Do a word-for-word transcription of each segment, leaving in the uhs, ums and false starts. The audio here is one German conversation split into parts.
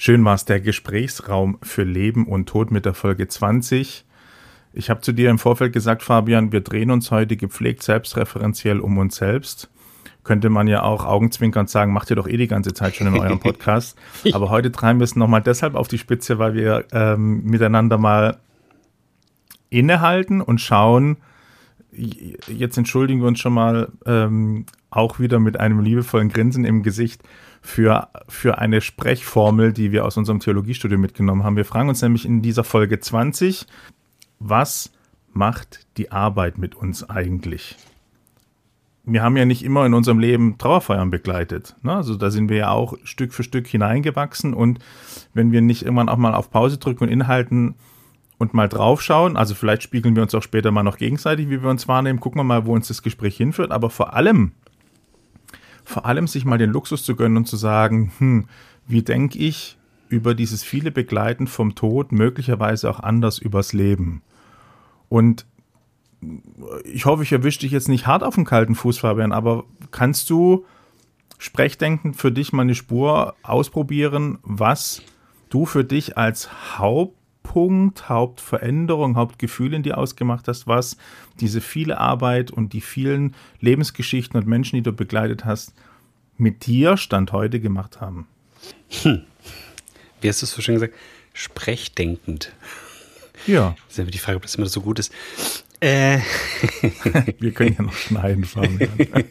Schön war es, der Gesprächsraum für Leben und Tod mit der Folge zwanzig. Ich habe zu dir im Vorfeld gesagt, Fabian, wir drehen uns heute gepflegt selbstreferenziell um uns selbst. Könnte man ja auch augenzwinkernd sagen, macht ihr doch eh die ganze Zeit schon in eurem Podcast. Aber heute treiben wir es nochmal deshalb auf die Spitze, weil wir ähm, miteinander mal innehalten und schauen, jetzt entschuldigen wir uns schon mal ähm, auch wieder mit einem liebevollen Grinsen im Gesicht für, für eine Sprechformel, die wir aus unserem Theologiestudium mitgenommen haben. Wir fragen uns nämlich in dieser Folge zwanzig, was macht die Arbeit mit uns eigentlich? Wir haben ja nicht immer in unserem Leben Trauerfeiern begleitet. Ne? Also da sind wir ja auch Stück für Stück hineingewachsen, und wenn wir nicht irgendwann auch mal auf Pause drücken und inhalten und mal draufschauen, also vielleicht spiegeln wir uns auch später mal noch gegenseitig, wie wir uns wahrnehmen, gucken wir mal, wo uns das Gespräch hinführt, aber vor allem, vor allem sich mal den Luxus zu gönnen und zu sagen, hm, wie denke ich über dieses viele Begleiten vom Tod, möglicherweise auch anders übers Leben. Und ich hoffe, ich erwische dich jetzt nicht hart auf den kalten Fuß, Fabian, aber kannst du sprechdenkend für dich mal eine Spur ausprobieren, was du für dich als Hauptpunkt, Hauptveränderung, Hauptgefühl in dir ausgemacht hast, was diese viele Arbeit und die vielen Lebensgeschichten und Menschen, die du begleitet hast, mit dir Stand heute gemacht haben? Hm. Wie hast du es so schön gesagt? Sprechdenkend. Ja. Das ist ja die Frage, ob das immer so gut ist. Äh. Wir können ja noch schneiden, Fabian.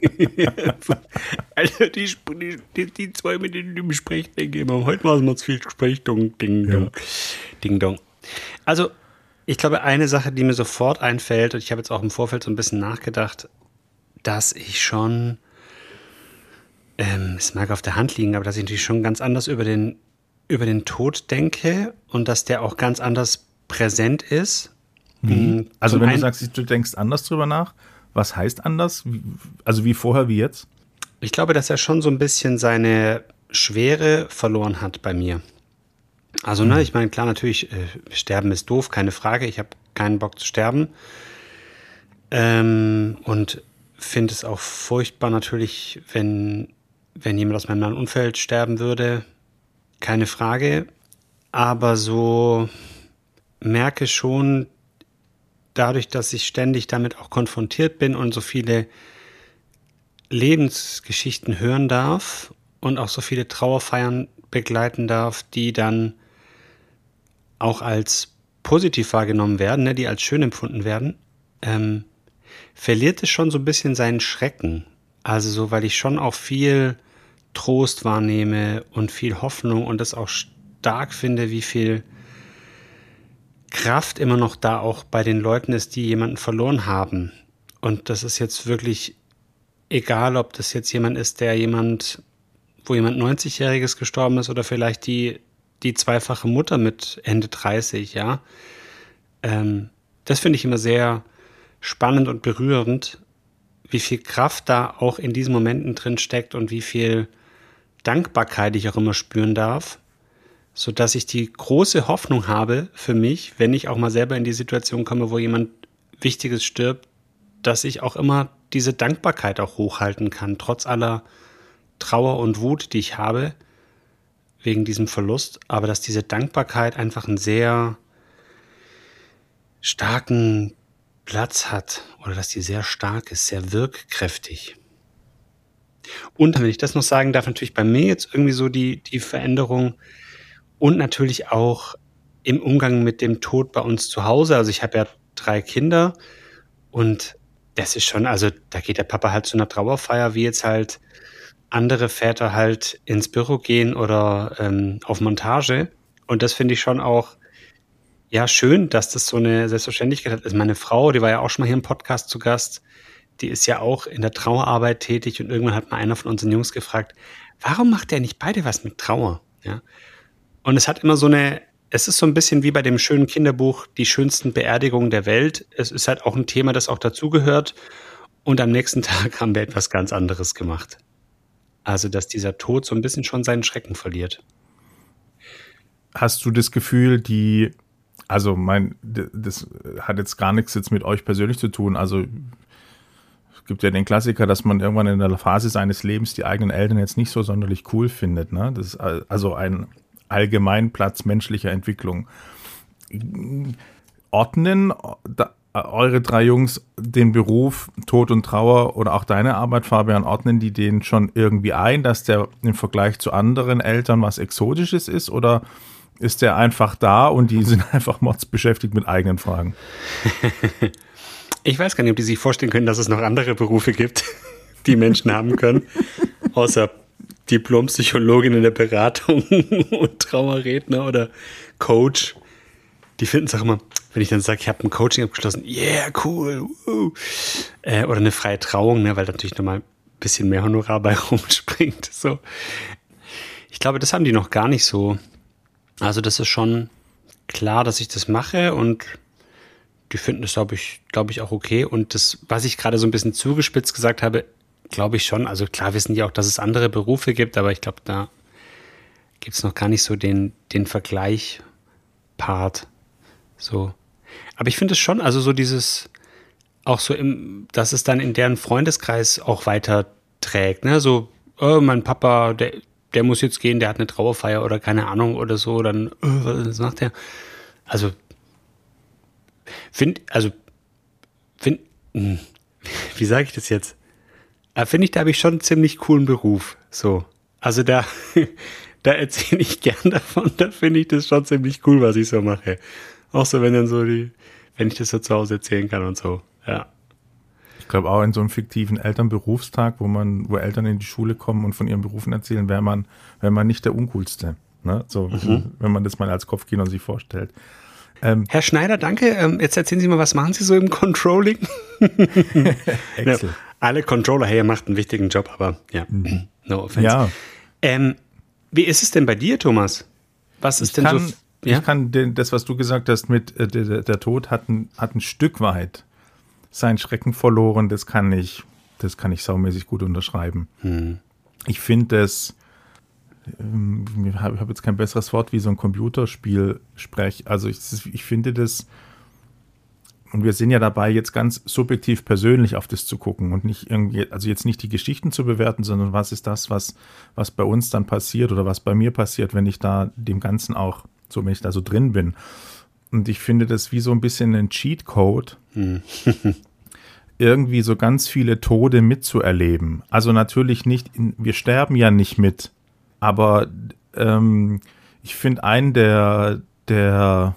Also die, die, die zwei, mit denen du Sprechdenke immer. Heute machen wir uns viel Sprechdong, Ding, Dong. Ja. Ding, Dong. Also, ich glaube, eine Sache, die mir sofort einfällt, und ich habe jetzt auch im Vorfeld so ein bisschen nachgedacht, dass ich schon, ähm, es mag auf der Hand liegen, aber dass ich natürlich schon ganz anders über den, über den Tod denke und dass der auch ganz anders präsent ist. Wie? Also Zum wenn du sagst, du denkst anders drüber nach, was heißt anders? Also wie vorher, wie jetzt? Ich glaube, dass er schon so ein bisschen seine Schwere verloren hat bei mir. Also, ne, ich meine, klar, natürlich, äh, sterben ist doof, keine Frage. Ich habe keinen Bock zu sterben. Ähm, und finde es auch furchtbar natürlich, wenn, wenn jemand aus meinem nahen Umfeld sterben würde. Keine Frage. Aber so merke schon, dadurch, dass ich ständig damit auch konfrontiert bin und so viele Lebensgeschichten hören darf und auch so viele Trauerfeiern begleiten darf, die dann auch als positiv wahrgenommen werden, ne, die als schön empfunden werden, ähm, verliert es schon so ein bisschen seinen Schrecken. Also so, weil ich schon auch viel Trost wahrnehme und viel Hoffnung und das auch stark finde, wie viel Kraft immer noch da auch bei den Leuten ist, die jemanden verloren haben. Und das ist jetzt wirklich egal, ob das jetzt jemand ist, der jemand, wo jemand neunzigjähriges gestorben ist oder vielleicht die, die zweifache Mutter mit Ende dreißig, ja. Ähm, das finde ich immer sehr spannend und berührend, wie viel Kraft da auch in diesen Momenten drin steckt und wie viel Dankbarkeit ich auch immer spüren darf, sodass ich die große Hoffnung habe für mich, wenn ich auch mal selber in die Situation komme, wo jemand Wichtiges stirbt, dass ich auch immer diese Dankbarkeit auch hochhalten kann, trotz aller Trauer und Wut, die ich habe, wegen diesem Verlust, aber dass diese Dankbarkeit einfach einen sehr starken Platz hat oder dass die sehr stark ist, sehr wirkkräftig. Und wenn ich das noch sagen darf, natürlich bei mir jetzt irgendwie so die, die Veränderung und natürlich auch im Umgang mit dem Tod bei uns zu Hause. Also ich habe ja drei Kinder und das ist schon, also da geht der Papa halt zu einer Trauerfeier, wie jetzt halt andere Väter halt ins Büro gehen oder ähm, auf Montage. Und das finde ich schon auch, ja, schön, dass das so eine Selbstverständlichkeit hat. Also meine Frau, die war ja auch schon mal hier im Podcast zu Gast, die ist ja auch in der Trauerarbeit tätig und irgendwann hat mal einer von unseren Jungs gefragt, warum macht der nicht beide was mit Trauer? Ja. Und es hat immer so eine, es ist so ein bisschen wie bei dem schönen Kinderbuch, die schönsten Beerdigungen der Welt. Es ist halt auch ein Thema, das auch dazugehört. Und am nächsten Tag haben wir etwas ganz anderes gemacht. Also, dass dieser Tod so ein bisschen schon seinen Schrecken verliert. Hast du das Gefühl, die, also mein, das hat jetzt gar nichts jetzt mit euch persönlich zu tun. Also es gibt ja den Klassiker, dass man irgendwann in der Phase seines Lebens die eigenen Eltern jetzt nicht so sonderlich cool findet. Ne? Das ist also ein Allgemeinplatz menschlicher Entwicklung. Ordnen da, eure drei Jungs den Beruf Tod und Trauer oder auch deine Arbeit, Fabian, ordnen die den schon irgendwie ein, dass der im Vergleich zu anderen Eltern was Exotisches ist, oder ist der einfach da und die sind einfach mordsbeschäftigt mit eigenen Fragen? Ich weiß gar nicht, ob die sich vorstellen können, dass es noch andere Berufe gibt, die Menschen haben können, außer Diplompsychologin in der Beratung und Trauerredner oder Coach. Die finden es auch immer, wenn ich dann sage, ich habe ein Coaching abgeschlossen, yeah, cool, woo. Äh, oder eine freie Trauung, ne, weil natürlich nochmal ein bisschen mehr Honorar bei rumspringt. So. Ich glaube, das haben die noch gar nicht so. Also das ist schon klar, dass ich das mache, und die finden das, glaube ich, glaube ich, auch okay. Und das, was ich gerade so ein bisschen zugespitzt gesagt habe, glaube ich schon. Also klar wissen die auch, dass es andere Berufe gibt, aber ich glaube, da gibt es noch gar nicht so den, den Vergleich-Part. So. Aber ich finde es schon, also so dieses, auch so im, dass es dann in deren Freundeskreis auch weiter trägt, ne? So, oh, mein Papa, der, der muss jetzt gehen, der hat eine Trauerfeier oder keine Ahnung oder so, dann, oh, was macht der? Also, find, also, find, wie sage ich das jetzt? Finde ich, da habe ich schon einen ziemlich coolen Beruf, so. Also da, da erzähle ich gern davon, da finde ich das schon ziemlich cool, was ich so mache. Auch so, wenn dann so die, wenn ich das so zu Hause erzählen kann und so, ja. Ich glaube auch in so einem fiktiven Elternberufstag, wo man, wo Eltern in die Schule kommen und von ihren Berufen erzählen, wäre man, wäre man nicht der Uncoolste, ne? So, mhm. Wenn man das mal als Kopfkino sich vorstellt. Ähm, Herr Schneider, danke. Ähm, jetzt erzählen Sie mal, was machen Sie so im Controlling? Excel. Ja, alle Controller, hey, ihr macht einen wichtigen Job, aber ja, mhm. no offense. Ja. Ähm, wie ist es denn bei dir, Thomas? Was ist ich denn kann, so... Ja? Ich kann den, das, was du gesagt hast, mit äh, der, der Tod hat ein, hat ein Stück weit seinen Schrecken verloren, das kann ich, das kann ich saumäßig gut unterschreiben. Hm. Ich finde das, ähm, ich habe jetzt kein besseres Wort wie so ein Computerspiel sprech. Also ich, ich finde das, und wir sind ja dabei, jetzt ganz subjektiv persönlich auf das zu gucken und nicht irgendwie, also jetzt nicht die Geschichten zu bewerten, sondern was ist das, was, was bei uns dann passiert oder was bei mir passiert, wenn ich da dem Ganzen auch, so wenn ich da so drin bin. Und ich finde das wie so ein bisschen ein Cheatcode, hm. irgendwie so ganz viele Tode mitzuerleben. Also natürlich nicht, in, wir sterben ja nicht mit, aber ähm, ich finde einen der, der,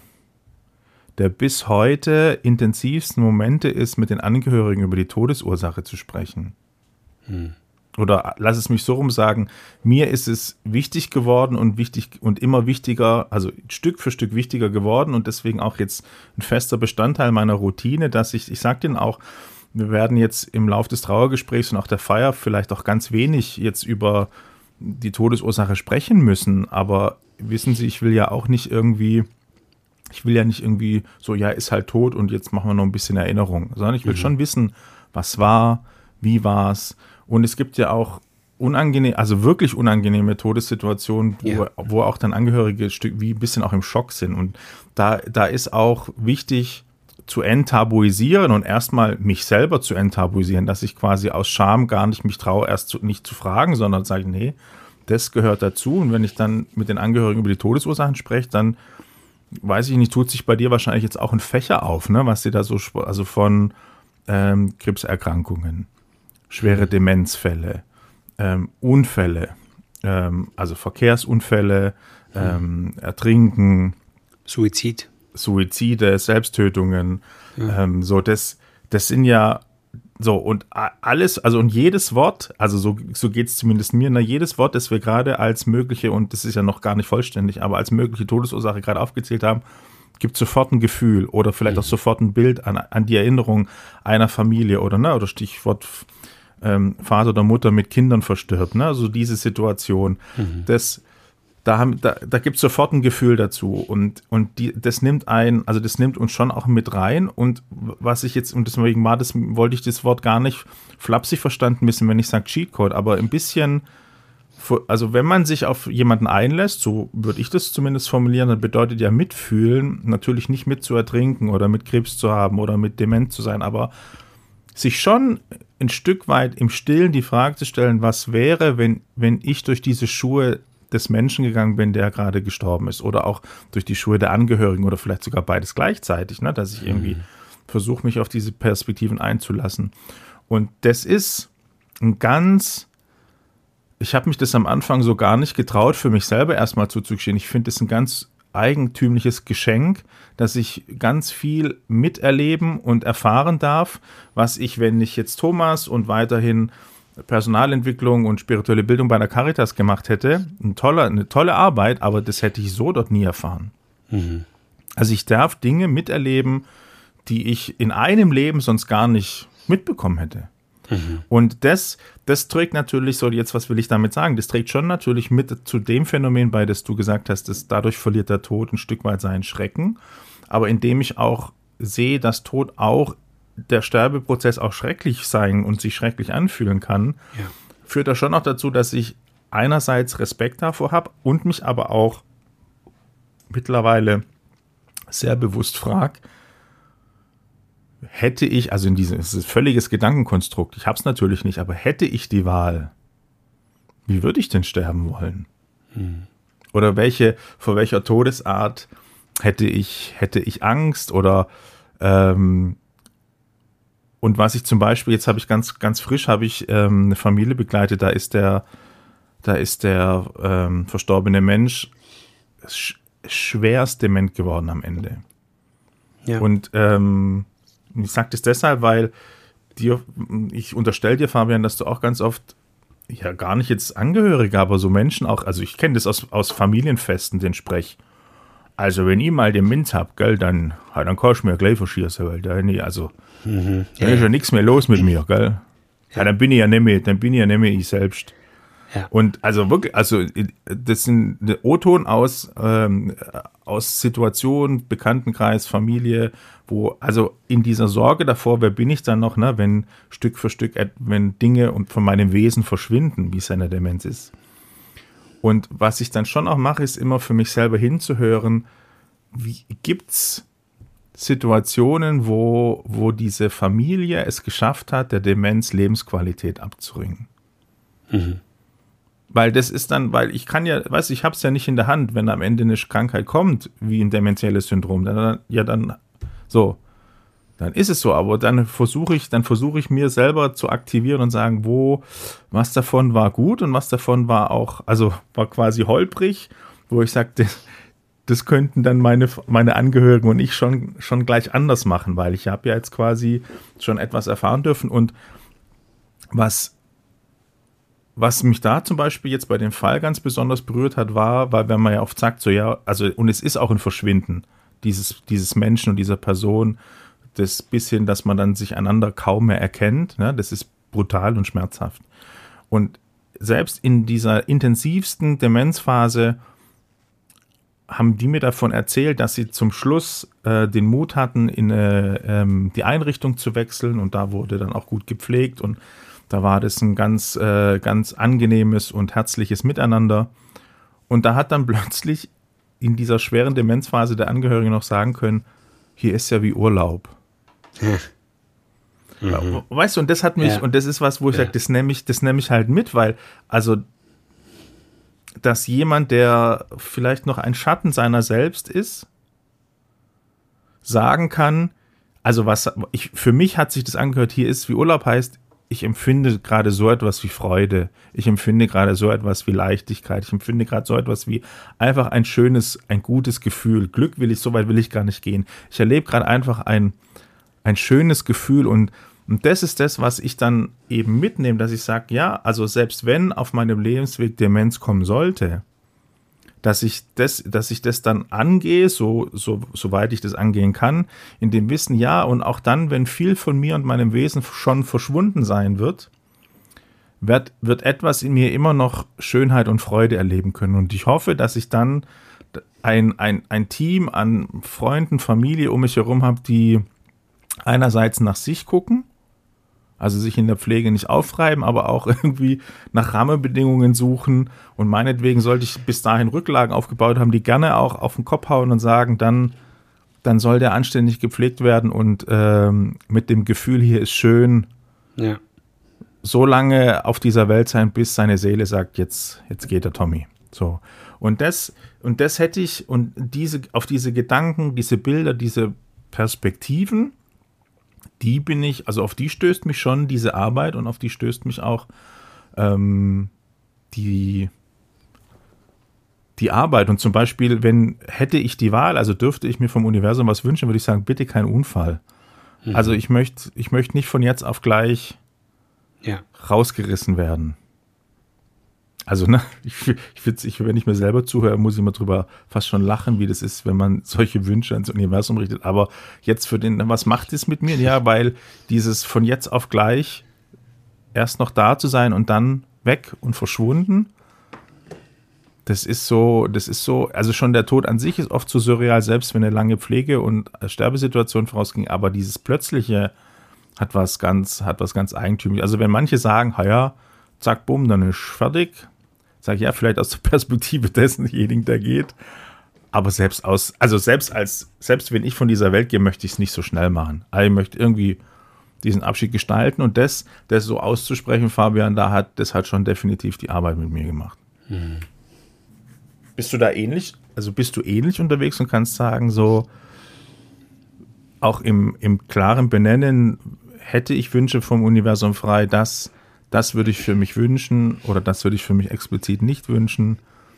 der bis heute intensivsten Momente ist, mit den Angehörigen über die Todesursache zu sprechen. Hm. Oder lass es mich so rum sagen, mir ist es wichtig geworden und wichtig und immer wichtiger, also Stück für Stück wichtiger geworden und deswegen auch jetzt ein fester Bestandteil meiner Routine, dass ich, ich sag denen auch, wir werden jetzt im Lauf des Trauergesprächs und auch der Feier vielleicht auch ganz wenig jetzt über die Todesursache sprechen müssen, aber wissen Sie, ich will ja auch nicht irgendwie, ich will ja nicht irgendwie so, ja, ist halt tot und jetzt machen wir noch ein bisschen Erinnerung, sondern ich will mhm. schon wissen, was war, wie war es. Und es gibt ja auch unangenehm, also wirklich unangenehme Todessituationen, wo, ja. wo auch dann Angehörige Stück wie ein bisschen auch im Schock sind. Und da, da ist auch wichtig zu enttabuisieren und erstmal mich selber zu enttabuisieren, dass ich quasi aus Scham gar nicht mich traue, erst zu, nicht zu fragen, sondern sage, nee, das gehört dazu. Und wenn ich dann mit den Angehörigen über die Todesursachen spreche, dann weiß ich nicht, tut sich bei dir wahrscheinlich jetzt auch ein Fächer auf, ne, was dir da so, also von ähm, Krebserkrankungen, schwere Demenzfälle, ähm, Unfälle, ähm, also Verkehrsunfälle, ähm, Ertrinken, Suizid, Suizide, Selbsttötungen, ja. ähm, so das, das sind ja so und alles, also und jedes Wort, also so, so geht es zumindest mir, na, jedes Wort, das wir gerade als mögliche, und das ist ja noch gar nicht vollständig, aber als mögliche Todesursache gerade aufgezählt haben, gibt sofort ein Gefühl oder vielleicht mhm. auch sofort ein Bild an, an die Erinnerung einer Familie oder, ne, oder Stichwort ähm, Vater oder Mutter mit Kindern verstirbt, ne, also diese Situation, mhm. das, da, haben, da, da gibt es sofort ein Gefühl dazu und, und die, das nimmt ein, also das nimmt uns schon auch mit rein und was ich jetzt, und deswegen war das, wollte ich das Wort gar nicht flapsig verstanden wissen, wenn ich sage Cheatcode, aber ein bisschen, also wenn man sich auf jemanden einlässt, so würde ich das zumindest formulieren, dann bedeutet ja mitfühlen, natürlich nicht mit zu ertrinken oder mit Krebs zu haben oder mit dement zu sein, aber sich schon ein Stück weit im Stillen die Frage zu stellen, was wäre, wenn, wenn ich durch diese Schuhe des Menschen gegangen bin, der gerade gestorben ist, oder auch durch die Schuhe der Angehörigen oder vielleicht sogar beides gleichzeitig, ne? Dass ich irgendwie mhm. versuche, mich auf diese Perspektiven einzulassen. Und das ist ein ganz, ich habe mich das am Anfang so gar nicht getraut, für mich selber erstmal zuzugestehen. Ich finde das ein ganz eigentümliches Geschenk, dass ich ganz viel miterleben und erfahren darf, was ich, wenn ich jetzt Thomas und weiterhin Personalentwicklung und spirituelle Bildung bei der Caritas gemacht hätte, ein toller, eine tolle Arbeit, aber das hätte ich so dort nie erfahren. Mhm. Also ich darf Dinge miterleben, die ich in einem Leben sonst gar nicht mitbekommen hätte. Mhm. Und das, das trägt natürlich so, jetzt was will ich damit sagen, das trägt schon natürlich mit zu dem Phänomen bei, das du gesagt hast, dass dadurch verliert der Tod ein Stück weit seinen Schrecken, aber indem ich auch sehe, dass Tod auch, der Sterbeprozess auch schrecklich sein und sich schrecklich anfühlen kann, ja. führt das schon auch dazu, dass ich einerseits Respekt davor habe und mich aber auch mittlerweile sehr bewusst frage, hätte ich, also in diesem, es ist ein völliges Gedankenkonstrukt, ich habe es natürlich nicht, aber hätte ich die Wahl, wie würde ich denn sterben wollen? Hm. Oder welche, vor welcher Todesart hätte ich, hätte ich Angst? Oder ähm, und was ich zum Beispiel, jetzt habe ich ganz, ganz frisch, habe ich ähm, eine Familie begleitet, da ist der, da ist der ähm, verstorbene Mensch sch- schwerst dement geworden am Ende. Ja. Und ähm, ich sage das deshalb, weil dir, ich unterstelle dir, Fabian, dass du auch ganz oft, ja gar nicht jetzt Angehörige, aber so Menschen auch, also ich kenne das aus, aus Familienfesten, den Sprech. Also wenn ich mal Demenz hab, gell, dann, ja, dann kann ich mir gleich verschießen, weil da, nee, also, mhm. dann ja, ist ja nichts mehr los mit mir, gell. Ja, ja, dann bin ich ja nicht mehr, dann bin ich ja nicht mehr ich selbst. Ja. Und also wirklich, also das sind O-Ton aus, ähm, aus Situationen, Bekanntenkreis, Familie, wo, also in dieser Sorge davor, wer bin ich dann noch, ne, wenn Stück für Stück, wenn Dinge und von meinem Wesen verschwinden, wie es eine Demenz ist. Und was ich dann schon auch mache, ist immer für mich selber hinzuhören, wie gibt's Situationen, wo, wo diese Familie es geschafft hat, der Demenz Lebensqualität abzuringen. Mhm. Weil das ist dann, weil ich kann ja, weißt du, ich habe es ja nicht in der Hand, wenn am Ende eine Krankheit kommt, wie ein dementielles Syndrom, dann, ja dann, so, dann ist es so, aber dann versuche ich, dann versuche ich mir selber zu aktivieren und sagen, wo, was davon war gut und was davon war auch, also war quasi holprig, wo ich sage, das, das könnten dann meine, meine Angehörigen und ich schon, schon gleich anders machen, weil ich habe ja jetzt quasi schon etwas erfahren dürfen und was Was mich da zum Beispiel jetzt bei dem Fall ganz besonders berührt hat, war, weil wenn man ja oft sagt, so ja, also und es ist auch ein Verschwinden dieses, dieses Menschen und dieser Person, das bisschen, dass man dann sich einander kaum mehr erkennt, ne, das ist brutal und schmerzhaft. Und selbst in dieser intensivsten Demenzphase haben die mir davon erzählt, dass sie zum Schluss äh, den Mut hatten, in äh, ähm, die Einrichtung zu wechseln und da wurde dann auch gut gepflegt und da war das ein ganz, äh, ganz angenehmes und herzliches Miteinander. Und da hat dann plötzlich in dieser schweren Demenzphase der Angehörigen noch sagen können, hier ist ja wie Urlaub. Hm. Mhm. Weißt du, und das hat mich, ja. und das ist was, wo ich ja. sage, das nehme ich, das nehme ich halt mit, weil, also, dass jemand, der vielleicht noch ein Schatten seiner selbst ist, sagen kann, also was, ich, für mich hat sich das angehört, hier ist wie Urlaub heißt, ich empfinde gerade so etwas wie Freude, ich empfinde gerade so etwas wie Leichtigkeit, ich empfinde gerade so etwas wie einfach ein schönes, ein gutes Gefühl. Glück will ich, so weit will ich gar nicht gehen. Ich erlebe gerade einfach ein, ein schönes Gefühl und, und das ist das, was ich dann eben mitnehme, dass ich sage, ja, also selbst wenn auf meinem Lebensweg Demenz kommen sollte, dass ich das, dass ich das dann angehe, so, so, soweit ich das angehen kann, in dem Wissen, ja, und auch dann, wenn viel von mir und meinem Wesen schon verschwunden sein wird, wird, wird etwas in mir immer noch Schönheit und Freude erleben können. Und ich hoffe, dass ich dann ein, ein, ein Team an Freunden, Familie um mich herum habe, die einerseits nach sich gucken, also sich in der Pflege nicht aufreiben, aber auch irgendwie nach Rahmenbedingungen suchen. Und meinetwegen sollte ich bis dahin Rücklagen aufgebaut haben, die gerne auch auf den Kopf hauen und sagen, dann, dann soll der anständig gepflegt werden und ähm, mit dem Gefühl, hier ist schön, ja. so lange auf dieser Welt sein, bis seine Seele sagt, jetzt, jetzt geht der Tommy. So. Und das, und das hätte ich, und diese, auf diese Gedanken, diese Bilder, diese Perspektiven, die bin ich, also auf die stößt mich schon diese Arbeit und auf die stößt mich auch ähm, die, die Arbeit. Und zum Beispiel, wenn hätte ich die Wahl, also dürfte ich mir vom Universum was wünschen, würde ich sagen, bitte kein Unfall. Mhm. Also ich möchte, ich möchte nicht von jetzt auf gleich ja. rausgerissen werden. Also, ne, ich, ich, ich, wenn ich mir selber zuhöre, muss ich mal drüber fast schon lachen, wie das ist, wenn man solche Wünsche ans Universum richtet. Aber jetzt für den, was macht es mit mir? Ja, weil dieses von jetzt auf gleich erst noch da zu sein und dann weg und verschwunden, das ist so, das ist so, also schon der Tod an sich ist oft so surreal, selbst wenn eine lange Pflege- und Sterbesituation vorausging, aber dieses Plötzliche hat was ganz, hat was ganz Eigentümliches. Also wenn manche sagen, ja, zack, bumm, dann ist fertig, sage ich ja, vielleicht aus der Perspektive dessenjenigen, der geht, aber selbst aus, also selbst als, selbst wenn ich von dieser Welt gehe, möchte ich es nicht so schnell machen. Also ich möchte irgendwie diesen Abschied gestalten und das, das so auszusprechen, Fabian, da hat, das hat schon definitiv die Arbeit mit mir gemacht. Hm. Bist du da ähnlich, also bist du ähnlich unterwegs und kannst sagen, so auch im, im klaren Benennen, hätte ich Wünsche vom Universum frei, das Das würde ich für mich wünschen oder das würde ich für mich explizit nicht wünschen.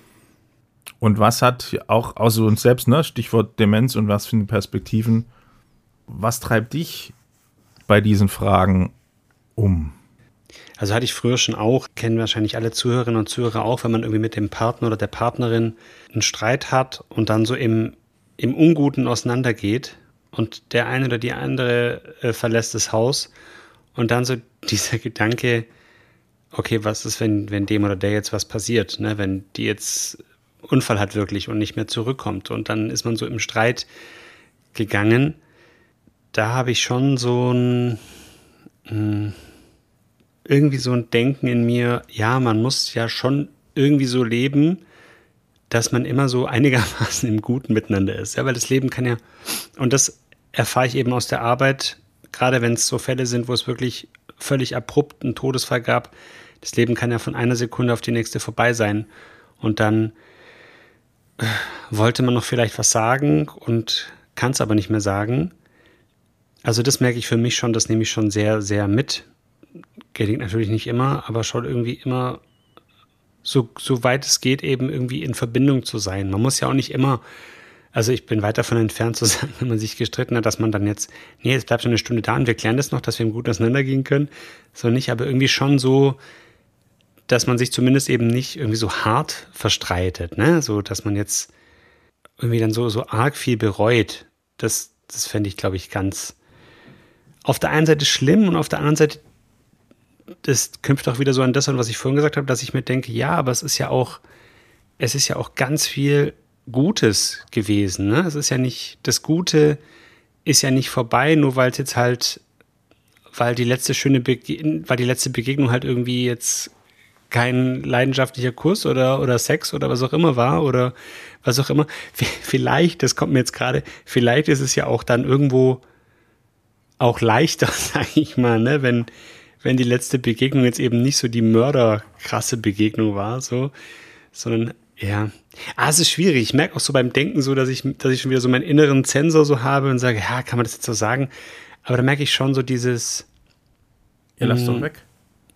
Und was hat auch außer uns selbst, ne, Stichwort Demenz und was für Perspektiven, was treibt dich bei diesen Fragen um? Also hatte ich früher schon auch, kennen wahrscheinlich alle Zuhörerinnen und Zuhörer auch, wenn man irgendwie mit dem Partner oder der Partnerin einen Streit hat und dann so im, im Unguten auseinandergeht und der eine oder die andere äh, verlässt das Haus und dann so dieser Gedanke, okay, was ist, wenn, wenn dem oder der jetzt was passiert, ne? Wenn die jetzt Unfall hat wirklich und nicht mehr zurückkommt und dann ist man so im Streit gegangen. Da habe ich schon so ein mh, irgendwie so ein Denken in mir, ja, man muss ja schon irgendwie so leben, dass man immer so einigermaßen im Guten miteinander ist. Ja, weil das Leben kann ja, und das erfahre ich eben aus der Arbeit, gerade wenn es so Fälle sind, wo es wirklich völlig abrupt einen Todesfall gab. Das Leben kann ja von einer Sekunde auf die nächste vorbei sein. Und dann äh, wollte man noch vielleicht was sagen und kann es aber nicht mehr sagen. Also das merke ich für mich schon, das nehme ich schon sehr, sehr mit. Gelingt natürlich nicht immer, aber schon irgendwie immer, so, so weit es geht, eben irgendwie in Verbindung zu sein. Man muss ja auch nicht immer, also ich bin weit davon entfernt zu sagen, wenn man sich gestritten hat, dass man dann jetzt, nee, jetzt bleibt schon eine Stunde da und wir klären das noch, dass wir im Guten auseinandergehen können. So nicht, aber irgendwie schon so, dass man sich zumindest eben nicht irgendwie so hart verstreitet, ne? So, dass man jetzt irgendwie dann so, so arg viel bereut. Das, das fände ich, glaube ich, ganz auf der einen Seite schlimm und auf der anderen Seite, das knüpft auch wieder so an das an, was ich vorhin gesagt habe, dass ich mir denke, ja, aber es ist ja auch, es ist ja auch ganz viel Gutes gewesen, ne? Es ist ja nicht, das Gute ist ja nicht vorbei, nur weil es jetzt halt, weil die letzte schöne Bege- weil die letzte Begegnung halt irgendwie jetzt kein leidenschaftlicher Kuss oder, oder Sex oder was auch immer war oder was auch immer. Vielleicht, das kommt mir jetzt gerade, vielleicht ist es ja auch dann irgendwo auch leichter, sage ich mal, ne, wenn, wenn die letzte Begegnung jetzt eben nicht so die mörderkrasse Begegnung war, so, sondern, ja. Ah, es ist schwierig. Ich merke auch so beim Denken so, dass ich, dass ich schon wieder so meinen inneren Zensor so habe und sage, ja, kann man das jetzt so sagen? Aber da merke ich schon so dieses. Ja, lass doch weg.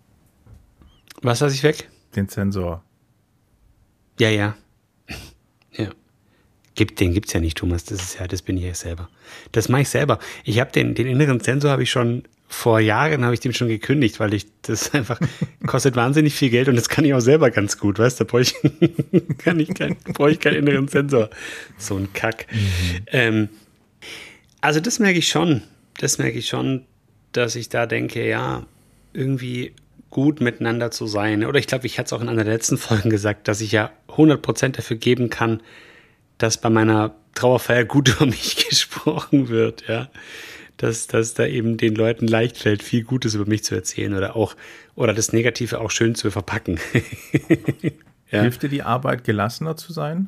Was lasse ich weg? Den Zensor. Ja, ja. Ja. Gibt, den gibt's ja nicht, Thomas. Das ist ja, das bin ich ja selber. Das mache ich selber. Ich habe den, den inneren Zensor habe ich schon vor Jahren habe ich dem schon gekündigt, weil ich das einfach kostet wahnsinnig viel Geld und das kann ich auch selber ganz gut, weißt du? Da brauche ich, kann ich kein, brauche ich keinen inneren Zensor. So ein Kack. Mhm. Ähm, also das merke ich schon. Das merke ich schon, dass ich da denke, ja, irgendwie gut miteinander zu sein. Oder ich glaube, ich hatte es auch in einer der letzten Folgen gesagt, dass ich ja hundert Prozent dafür geben kann, dass bei meiner Trauerfeier gut über mich gesprochen wird, ja. Dass, dass da eben den Leuten leicht fällt, viel Gutes über mich zu erzählen oder auch, oder das Negative auch schön zu verpacken. Ja. Hilft dir die Arbeit, gelassener zu sein?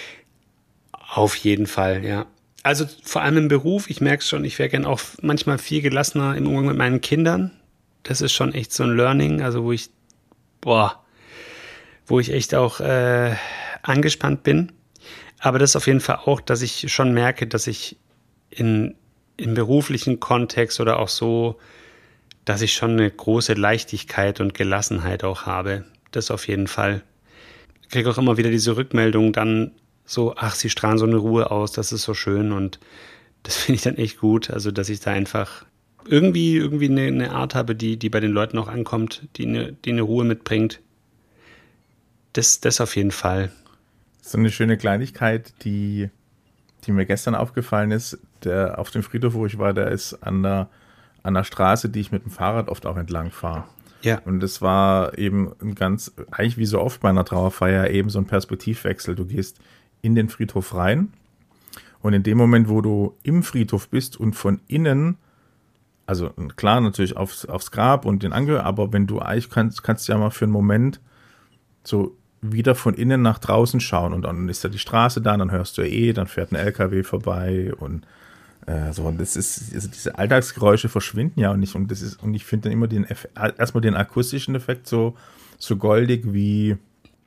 Auf jeden Fall, ja. Also vor allem im Beruf, ich merke es schon, ich wäre gern auch manchmal viel gelassener im Umgang mit meinen Kindern. Das ist schon echt so ein Learning, also wo ich, boah, wo ich echt auch, äh, angespannt bin. Aber das ist auf jeden Fall auch, dass ich schon merke, dass ich in, im beruflichen Kontext oder auch so, dass ich schon eine große Leichtigkeit und Gelassenheit auch habe. Das auf jeden Fall. Ich kriege auch immer wieder diese Rückmeldung dann so, ach, sie strahlen so eine Ruhe aus, das ist so schön und das finde ich dann echt gut. Also, dass ich da einfach irgendwie, irgendwie eine, eine Art habe, die, die bei den Leuten auch ankommt, die eine, die eine Ruhe mitbringt. Das, das auf jeden Fall. So eine schöne Kleinigkeit, die, die mir gestern aufgefallen ist, der auf dem Friedhof, wo ich war, der ist an der, an der Straße, die ich mit dem Fahrrad oft auch entlang fahre. Ja. Und das war eben ein ganz, eigentlich wie so oft bei einer Trauerfeier, eben so ein Perspektivwechsel. Du gehst in den Friedhof rein und in dem Moment, wo du im Friedhof bist und von innen, also klar natürlich aufs, aufs Grab und den Angehörigen, aber wenn du eigentlich kannst, kannst du ja mal für einen Moment so wieder von innen nach draußen schauen und dann ist da die Straße da, dann hörst du ja eh, dann fährt ein L K W vorbei und äh, so, und das ist, also diese Alltagsgeräusche verschwinden ja auch nicht und das ist, und ich finde dann immer den Eff- erstmal den akustischen Effekt so, so goldig, wie,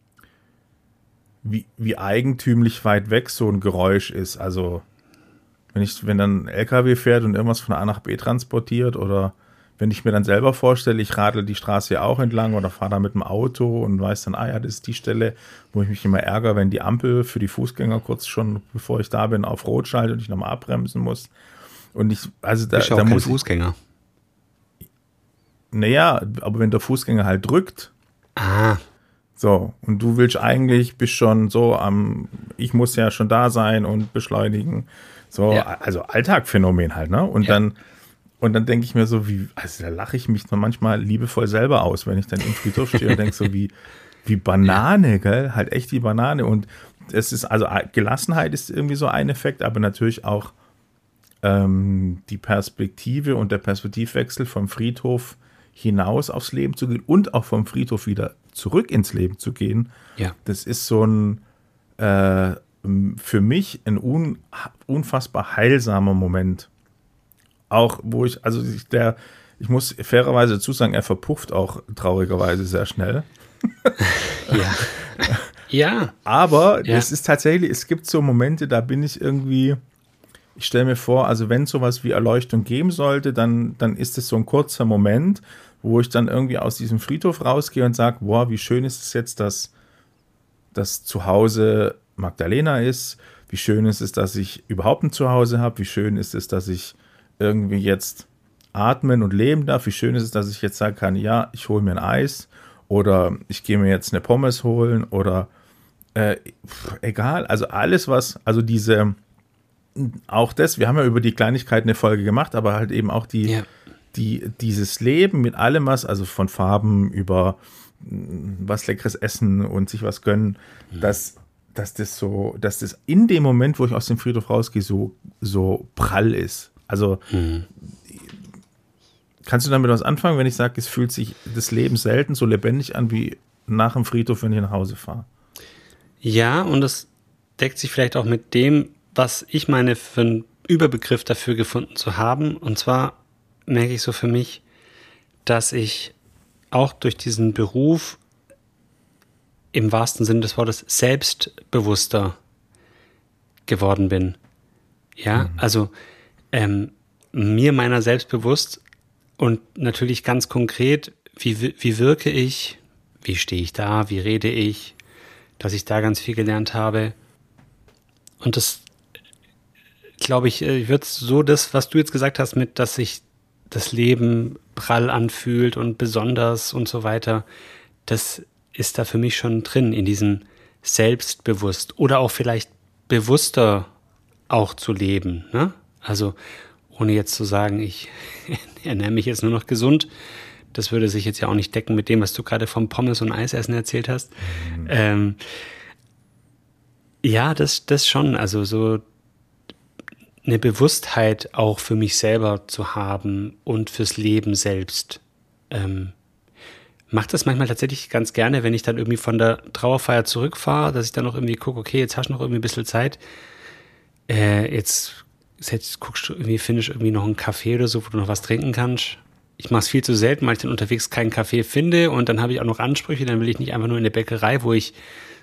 wie, wie eigentümlich weit weg so ein Geräusch ist. Also wenn ich, wenn dann ein L K W fährt und irgendwas von A nach B transportiert oder wenn ich mir dann selber vorstelle, ich radel die Straße ja auch entlang oder fahre da mit dem Auto und weiß dann, ah ja, das ist die Stelle, wo ich mich immer ärgere, wenn die Ampel für die Fußgänger kurz schon, bevor ich da bin, auf Rot schaltet und ich nochmal abbremsen muss. Und ich, also da, Bist du auch da kein muss Fußgänger? Naja, aber wenn der Fußgänger halt drückt, Ah, so, und du willst eigentlich, bist schon so am, ich muss ja schon da sein und beschleunigen. So, Ja. also Alltagphänomen halt, ne? Und Ja. dann, und dann denke ich mir so, wie, also da lache ich mich dann manchmal liebevoll selber aus, wenn ich dann im Friedhof stehe und denke so, wie, wie Banane, gell? Halt echt wie Banane. Und es ist, also Gelassenheit ist irgendwie so ein Effekt, aber natürlich auch ähm, die Perspektive und der Perspektivwechsel vom Friedhof hinaus aufs Leben zu gehen und auch vom Friedhof wieder zurück ins Leben zu gehen. ja. Das ist so ein, äh, für mich ein un, unfassbar heilsamer Moment. Auch wo ich, also ich, der, ich muss fairerweise dazu sagen, er verpufft auch traurigerweise sehr schnell. Ja. Ja. Aber Ja. es ist tatsächlich, es gibt so Momente, da bin ich irgendwie, ich stelle mir vor, also wenn es sowas wie Erleuchtung geben sollte, dann, dann ist es so ein kurzer Moment, wo ich dann irgendwie aus diesem Friedhof rausgehe und sage, boah, wie schön ist es jetzt, dass das zu Hause Magdalena ist, wie schön ist es, dass ich überhaupt ein Zuhause habe, wie schön ist es, dass ich irgendwie jetzt atmen und leben darf, wie schön ist es, dass ich jetzt sagen kann, ja, ich hole mir ein Eis oder ich gehe mir jetzt eine Pommes holen oder äh, pf, egal, also alles was, also diese, auch das, wir haben ja über die Kleinigkeiten eine Folge gemacht, aber halt eben auch die, Ja. die dieses Leben mit allem was, also von Farben über was leckeres Essen und sich was gönnen, mhm. dass, dass das so, dass das in dem Moment, wo ich aus dem Friedhof rausgehe, so, so prall ist. Also mhm. kannst du damit was anfangen, wenn ich sage, es fühlt sich das Leben selten so lebendig an wie nach dem Friedhof, wenn ich nach Hause fahre? Ja, und das deckt sich vielleicht auch mit dem, was ich meine, für einen Überbegriff dafür gefunden zu haben. Und zwar merke ich so für mich, dass ich auch durch diesen Beruf im wahrsten Sinne des Wortes selbstbewusster geworden bin. Ja, mhm. also ähm, mir meiner selbst bewusst und natürlich ganz konkret, wie, wie wirke ich, wie stehe ich da, wie rede ich, dass ich da ganz viel gelernt habe. Und das, glaube ich, wird so das, was du jetzt gesagt hast, mit, dass sich das Leben prall anfühlt und besonders und so weiter, das ist da für mich schon drin, in diesem selbstbewusst oder auch vielleicht bewusster auch zu leben. Ne? Also ohne jetzt zu sagen, ich ernähre mich jetzt nur noch gesund, das würde sich jetzt ja auch nicht decken mit dem, was du gerade vom Pommes und Eisessen erzählt hast. Mhm. Ähm, ja, das, das schon, also so eine Bewusstheit auch für mich selber zu haben und fürs Leben selbst. Ähm, mache das manchmal tatsächlich ganz gerne, wenn ich dann irgendwie von der Trauerfeier zurückfahre, dass ich dann noch irgendwie gucke, okay, jetzt hast du noch irgendwie ein bisschen Zeit. Äh, jetzt, jetzt guckst du irgendwie, findest irgendwie noch einen Café oder so, wo du noch was trinken kannst. Ich mache es viel zu selten, weil ich dann unterwegs keinen Café finde und dann habe ich auch noch Ansprüche, dann will ich nicht einfach nur in eine Bäckerei, wo ich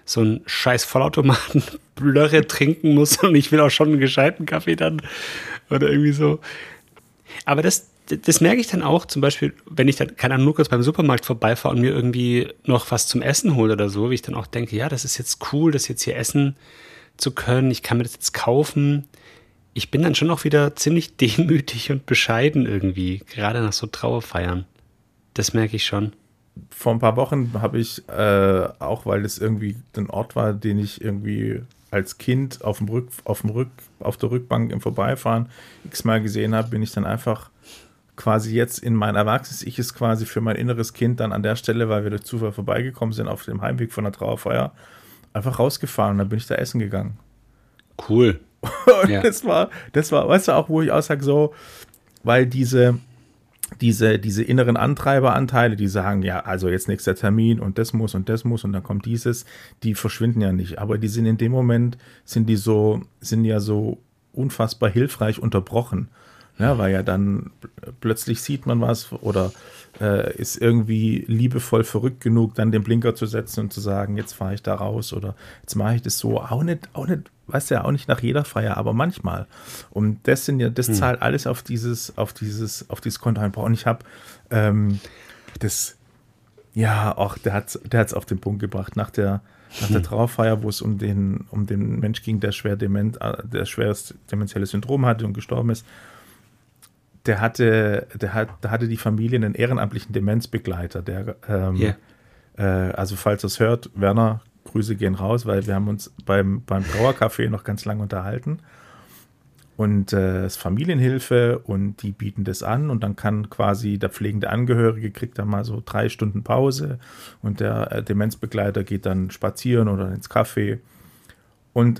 so einen scheiß Vollautomaten Blöre trinken muss und ich will auch schon einen gescheiten Kaffee dann oder irgendwie so. Aber das, das merke ich dann auch, zum Beispiel, wenn ich dann, keine Ahnung, nur kurz beim Supermarkt vorbeifahre und mir irgendwie noch was zum Essen hole oder so, wie ich dann auch denke, ja, das ist jetzt cool, das jetzt hier essen zu können, ich kann mir das jetzt kaufen. Ich bin dann schon auch wieder ziemlich demütig und bescheiden irgendwie, gerade nach so Trauerfeiern. Das merke ich schon. Vor ein paar Wochen habe ich, äh, auch weil es irgendwie ein Ort war, den ich irgendwie als Kind auf dem Rück, auf dem Rück, auf der Rückbank im Vorbeifahren x-mal gesehen habe, bin ich dann einfach quasi jetzt in mein erwachsenes Ich ist quasi für mein inneres Kind dann an der Stelle, weil wir durch Zufall vorbeigekommen sind auf dem Heimweg von der Trauerfeier, einfach rausgefahren und dann bin ich da essen gegangen. Cool. Und ja. das war, das war, weißt du, auch wo ich auch sage so, weil diese Diese, diese inneren Antreiberanteile, die sagen, ja, also jetzt nächster Termin und das muss und das muss und dann kommt dieses, die verschwinden ja nicht. Aber die sind in dem Moment, sind die so, sind ja so unfassbar hilfreich unterbrochen. Ja, weil ja dann plötzlich sieht man was oder äh, ist irgendwie liebevoll verrückt genug, dann den Blinker zu setzen und zu sagen, jetzt fahre ich da raus oder jetzt mache ich das so. Auch nicht, auch nicht, weißt du ja, auch nicht nach jeder Feier, aber manchmal. Und das sind ja, das hm. zahlt alles auf dieses, auf dieses, auf dieses Konto ein. Und ich habe ähm, das, ja, auch der hat der hat es auf den Punkt gebracht, nach der Nach der Trauerfeier, wo es um den, um den Mensch ging, der schwer dement, der schweres dementielles Syndrom hatte und gestorben ist. Der hatte, der hat, da hatte die Familie einen ehrenamtlichen Demenzbegleiter, der, ähm, yeah. äh, also falls ihr es hört, Werner, Grüße gehen raus, weil wir haben uns beim, beim Trauercafé noch ganz lange unterhalten. Und äh, es ist Familienhilfe und die bieten das an und dann kann quasi der pflegende Angehörige kriegt dann mal so drei Stunden Pause und der äh, Demenzbegleiter geht dann spazieren oder ins Café. Und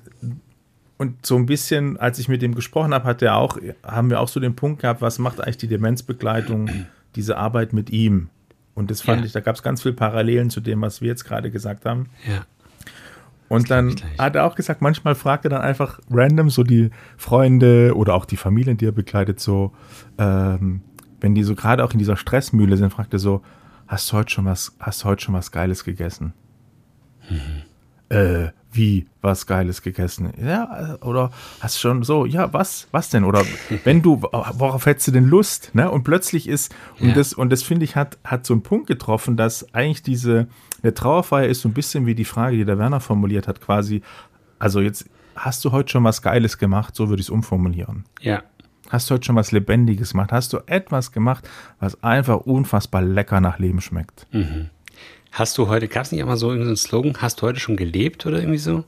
Und so ein bisschen, als ich mit dem gesprochen habe, hat er auch, haben wir auch so den Punkt gehabt, was macht eigentlich die Demenzbegleitung, diese Arbeit mit ihm? Und das fand ja. ich, da gab es ganz viele Parallelen zu dem, was wir jetzt gerade gesagt haben. Ja. Und dann hat er auch gesagt, manchmal fragt er dann einfach random so die Freunde oder auch die Familien, die er begleitet, so, ähm, wenn die so gerade auch in dieser Stressmühle sind, fragt er so, hast du heute schon was, hast du heute schon was Geiles gegessen? Mhm. Äh, wie, was Geiles gegessen? Ja, oder hast schon so, ja, was, was denn? Oder wenn du, worauf hättest du denn Lust? Ne? Und plötzlich ist, und ja. das, und das finde ich, hat, hat so einen Punkt getroffen, dass eigentlich diese, eine Trauerfeier ist so ein bisschen wie die Frage, die der Werner formuliert hat, quasi, also jetzt, hast du heute schon was Geiles gemacht? So würde ich es umformulieren. Ja. Hast du heute schon was Lebendiges gemacht? Hast du etwas gemacht, was einfach unfassbar lecker nach Leben schmeckt? Mhm. Hast du heute, gab es nicht einmal so irgendeinen Slogan, hast du heute schon gelebt oder irgendwie so?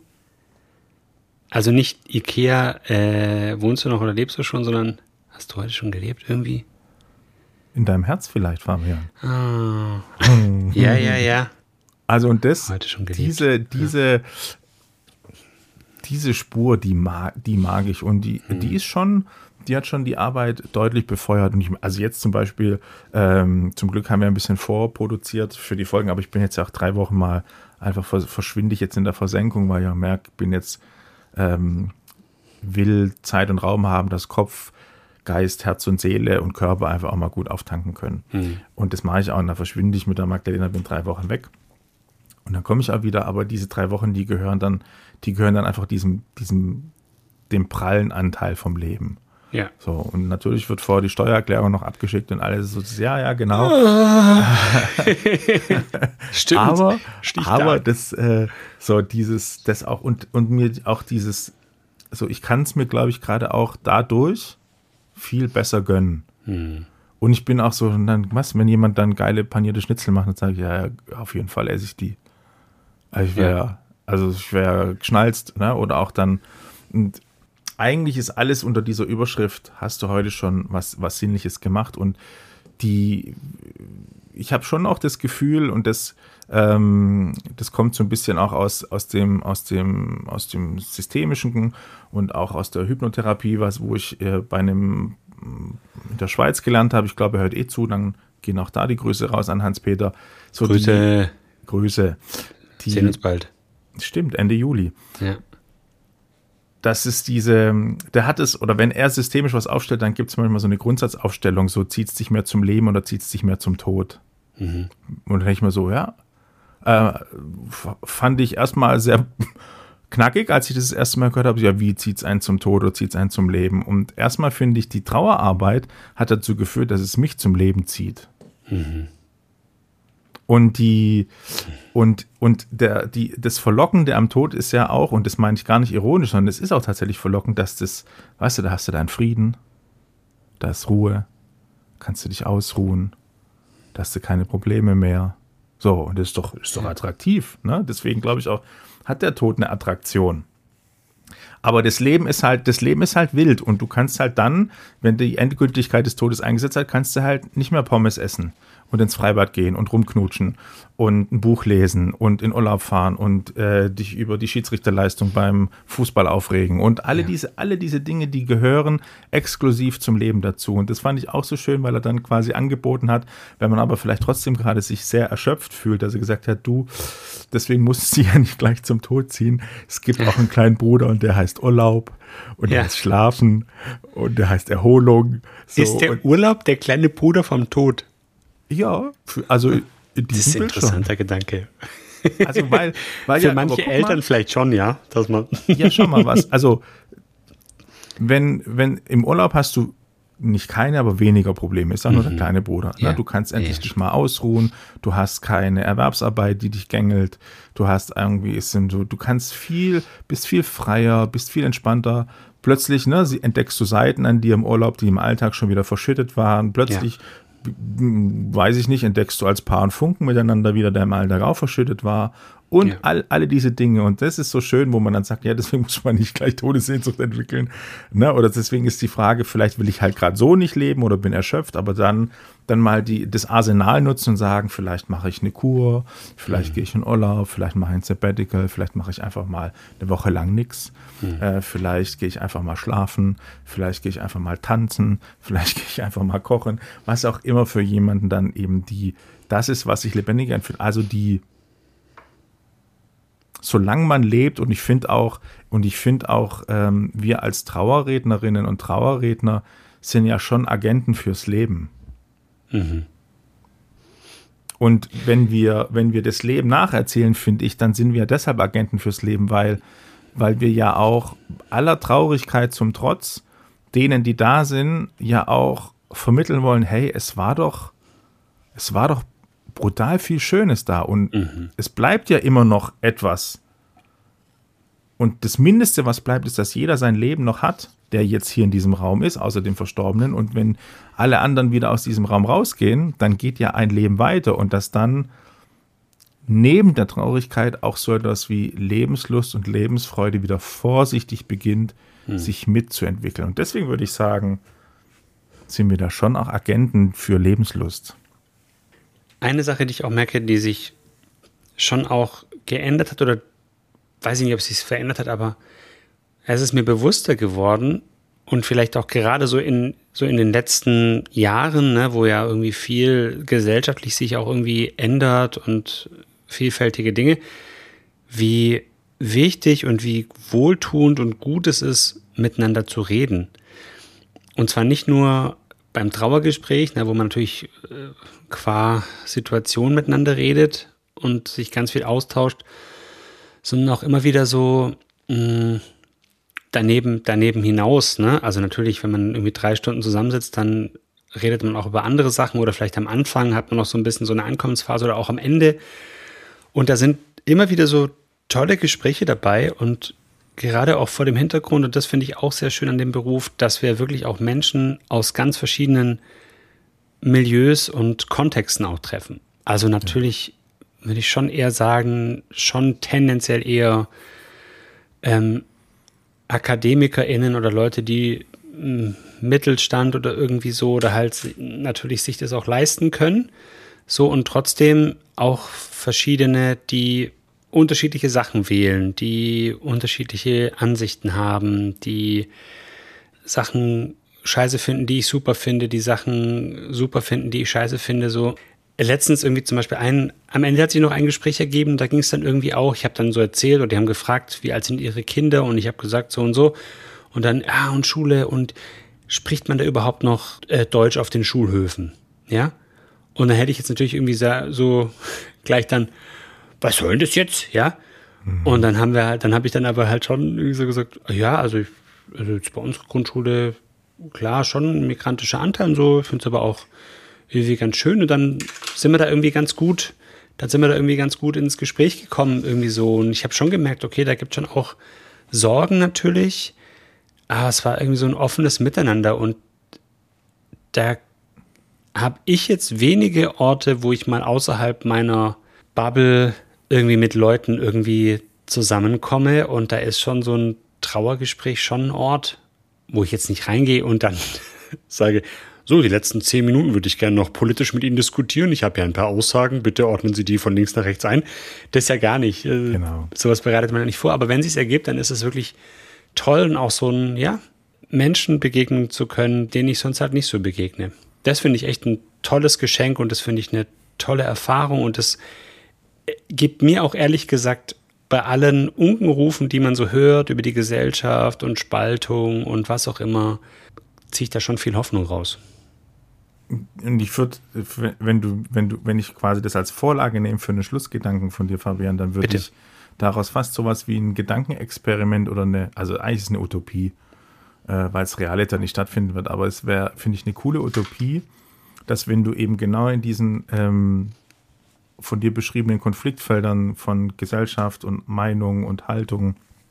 Also nicht Ikea, äh, wohnst du noch oder lebst du schon, sondern hast du heute schon gelebt irgendwie? In deinem Herz vielleicht, Fabian. Oh. ja, ja, ja. Also und das, heute schon gelebt. diese, diese, ja. diese Spur, die mag, die mag ich und die, hm. die ist schon, die hat schon die Arbeit deutlich befeuert. Und ich, also jetzt zum Beispiel, ähm, zum Glück haben wir ein bisschen vorproduziert für die Folgen, aber ich bin jetzt ja auch drei Wochen mal einfach verschwinde ich jetzt in der Versenkung, weil ich merke, bin jetzt ähm, will Zeit und Raum haben, dass Kopf, Geist, Herz und Seele und Körper einfach auch mal gut auftanken können. Mhm. Und das mache ich auch. Und da verschwinde ich mit der Magdalena, bin drei Wochen weg. Und dann komme ich auch wieder, aber diese drei Wochen, die gehören dann, die gehören dann einfach diesem, diesem, dem prallen Anteil vom Leben. Ja. So, und natürlich wird vorher die Steuererklärung noch abgeschickt und alles so, ja, ja, genau. Stimmt. Aber, aber das, äh, so dieses, das auch, und, und mir auch dieses, so, ich kann es mir, glaube ich, gerade auch dadurch viel besser gönnen. Hm. Und ich bin auch so, dann, was, wenn jemand dann geile panierte Schnitzel macht, dann sage ich, ja, ja, auf jeden Fall esse ich die. Also ich wäre, ja. also ich wäre geschnalzt, ne, oder auch dann, und eigentlich ist alles unter dieser Überschrift, hast du heute schon was, was Sinnliches gemacht und die, ich habe schon auch das Gefühl und das, ähm, das kommt so ein bisschen auch aus, aus dem, aus dem, aus dem Systemischen und auch aus der Hypnotherapie, was, wo ich äh, bei einem in der Schweiz gelernt habe, ich glaube, er hört eh zu, dann gehen auch da die Grüße raus an Hans-Peter. So Grüße. Die, Grüße. Die, sehen uns bald. Stimmt, Ende Juli. Ja. Das ist diese, der hat es, oder wenn er systemisch was aufstellt, dann gibt es manchmal so eine Grundsatzaufstellung, so zieht es dich mehr zum Leben oder zieht es dich mehr zum Tod. Mhm. Und dann denke ich mir so, ja, äh, fand ich erstmal sehr knackig, als ich das, das erste Mal gehört habe, ja, wie zieht es einen zum Tod oder zieht es einen zum Leben? Und erstmal finde ich, die Trauerarbeit hat dazu geführt, dass es mich zum Leben zieht. Mhm. Und die und, und der, die, das Verlockende am Tod ist ja auch, und das meine ich gar nicht ironisch, sondern es ist auch tatsächlich verlockend, dass das, weißt du, da hast du deinen Frieden, da ist Ruhe, kannst du dich ausruhen, da hast du keine Probleme mehr. So, und das ist doch, ist doch attraktiv, ne? Deswegen glaube ich auch, hat der Tod eine Attraktion. Aber das Leben ist halt, das Leben ist halt wild und du kannst halt dann, wenn die Endgültigkeit des Todes eingesetzt hat, kannst du halt nicht mehr Pommes essen und ins Freibad gehen und rumknutschen und ein Buch lesen und in Urlaub fahren und äh, dich über die Schiedsrichterleistung beim Fußball aufregen und alle ja. diese, alle diese Dinge, die gehören exklusiv zum Leben dazu. Und das fand ich auch so schön, weil er dann quasi angeboten hat, wenn man aber vielleicht trotzdem gerade sich sehr erschöpft fühlt, dass er gesagt hat, du, deswegen musst du ja nicht gleich zum Tod ziehen. Es gibt auch einen kleinen Bruder und der heißt Urlaub und der ja. heißt Schlafen und der heißt Erholung. So. Ist der Urlaub der kleine Bruder vom Tod? Ja, also in diesem das ist ein Bild interessanter schon. Gedanke. Also weil, weil Für ja, manche Eltern mal, vielleicht schon, ja, dass man. Ja, schau mal was. Also wenn, wenn im Urlaub hast du nicht keine, aber weniger Probleme. Ist auch nur mhm. der kleine Bruder. Ja. Ne? Du kannst endlich ja. dich mal ausruhen. Du hast keine Erwerbsarbeit, die dich gängelt. Du hast irgendwie, ist so, du kannst viel, bist viel freier, bist viel entspannter. Plötzlich, ne, entdeckst du Seiten an dir im Urlaub, die im Alltag schon wieder verschüttet waren. Plötzlich ja. weiß ich nicht, entdeckst du als Paar einen Funken miteinander wieder, der im Alltag auch verschüttet war und ja. all, alle diese Dinge und das ist so schön, wo man dann sagt, ja, deswegen muss man nicht gleich Todessehnsucht entwickeln, ne? Oder deswegen ist die Frage, vielleicht will ich halt gerade so nicht leben oder bin erschöpft, aber dann, dann mal die, das Arsenal nutzen und sagen, vielleicht mache ich eine Kur, vielleicht mhm. gehe ich in Urlaub, vielleicht mache ich ein Sabbatical, vielleicht mache ich einfach mal eine Woche lang nichts, mhm. äh, vielleicht gehe ich einfach mal schlafen, vielleicht gehe ich einfach mal tanzen, vielleicht gehe ich einfach mal kochen, was auch immer für jemanden dann eben die, das ist, was sich lebendig anfühlt, also die solange man lebt und ich finde auch, und ich finde auch, ähm, wir als Trauerrednerinnen und Trauerredner sind ja schon Agenten fürs Leben. Mhm. Und wenn wir, wenn wir das Leben nacherzählen, finde ich, dann sind wir deshalb Agenten fürs Leben, weil, weil wir ja auch aller Traurigkeit zum Trotz, denen, die da sind, ja auch vermitteln wollen, hey, es war doch, es war doch brutal viel Schönes da und mhm. es bleibt ja immer noch etwas. Und das Mindeste, was bleibt, ist, dass jeder sein Leben noch hat, der jetzt hier in diesem Raum ist, außer dem Verstorbenen. Und wenn alle anderen wieder aus diesem Raum rausgehen, dann geht ja ein Leben weiter und dass dann neben der Traurigkeit auch so etwas wie Lebenslust und Lebensfreude wieder vorsichtig beginnt, mhm. sich mitzuentwickeln. Und deswegen würde ich sagen, sind wir da schon auch Agenten für Lebenslust. Eine Sache, die ich auch merke, die sich schon auch geändert hat oder weiß ich nicht, ob es sich verändert hat, aber es ist mir bewusster geworden und vielleicht auch gerade so in, so in den letzten Jahren, ne, wo ja irgendwie viel gesellschaftlich sich auch irgendwie ändert und vielfältige Dinge, wie wichtig und wie wohltuend und gut es ist, miteinander zu reden. Und zwar nicht nur beim Trauergespräch, ne, wo man natürlich äh, qua Situation miteinander redet und sich ganz viel austauscht, sondern auch immer wieder so mh, daneben, daneben hinaus. Ne? Also natürlich, wenn man irgendwie drei Stunden zusammensitzt, dann redet man auch über andere Sachen oder vielleicht am Anfang hat man noch so ein bisschen so eine Ankommensphase oder auch am Ende. Und da sind immer wieder so tolle Gespräche dabei und gerade auch vor dem Hintergrund, und das finde ich auch sehr schön an dem Beruf, dass wir wirklich auch Menschen aus ganz verschiedenen Milieus und Kontexten auch treffen. Also natürlich ja. würde ich schon eher sagen, schon tendenziell eher ähm, AkademikerInnen oder Leute, die m, Mittelstand oder irgendwie so oder halt natürlich sich das auch leisten können. So und trotzdem auch verschiedene, die unterschiedliche Sachen wählen, die unterschiedliche Ansichten haben, die Sachen scheiße finden, die ich super finde, die Sachen super finden, die ich scheiße finde, so. Letztens irgendwie zum Beispiel ein, am Ende hat sich noch ein Gespräch ergeben, da ging es dann irgendwie auch, ich habe dann so erzählt und die haben gefragt, wie alt sind ihre Kinder und ich habe gesagt so und so und dann, ja und Schule und spricht man da überhaupt noch äh, Deutsch auf den Schulhöfen, ja? Und dann hätte ich jetzt natürlich irgendwie so gleich dann was soll das jetzt, ja? Mhm. Und dann haben wir halt, dann habe ich dann aber halt schon irgendwie so gesagt, ja, also, ich, also jetzt bei unserer Grundschule, klar, schon ein migrantischer Anteil und so, ich finde es aber auch irgendwie ganz schön und dann sind wir da irgendwie ganz gut, dann sind wir da irgendwie ganz gut ins Gespräch gekommen irgendwie so und ich habe schon gemerkt, okay, da gibt es schon auch Sorgen natürlich, aber es war irgendwie so ein offenes Miteinander und da habe ich jetzt wenige Orte, wo ich mal außerhalb meiner Bubble irgendwie mit Leuten irgendwie zusammenkomme und da ist schon so ein Trauergespräch schon ein Ort, wo ich jetzt nicht reingehe und dann sage, so, die letzten zehn Minuten würde ich gerne noch politisch mit Ihnen diskutieren. Ich habe ja ein paar Aussagen, bitte ordnen Sie die von links nach rechts ein. Das ist ja gar nicht. Genau. Sowas bereitet man ja nicht vor. Aber wenn es sich ergibt, dann ist es wirklich toll und auch so ein, ja, Menschen begegnen zu können, denen ich sonst halt nicht so begegne. Das finde ich echt ein tolles Geschenk und das finde ich eine tolle Erfahrung und das gibt mir auch ehrlich gesagt bei allen Unkenrufen, die man so hört über die Gesellschaft und Spaltung und was auch immer, ziehe ich da schon viel Hoffnung raus. Und ich würde, wenn du, wenn du, wenn ich quasi das als Vorlage nehme für einen Schlussgedanken von dir, Fabian, dann würde ich daraus fast sowas wie ein Gedankenexperiment oder eine, also eigentlich ist es eine Utopie, äh, weil es realiter nicht stattfinden wird, aber es wäre, finde ich, eine coole Utopie, dass wenn du eben genau in diesen ähm, von dir beschriebenen Konfliktfeldern von Gesellschaft und Meinung und Haltung,